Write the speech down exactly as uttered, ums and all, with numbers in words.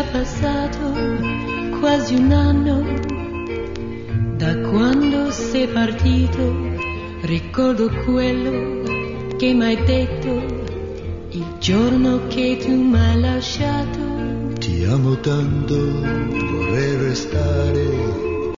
passato quasi un anno da quando sei partito. Ricordo quello che m'hai detto il giorno che tu m'hai lasciato. Ti amo tanto, vorrei restare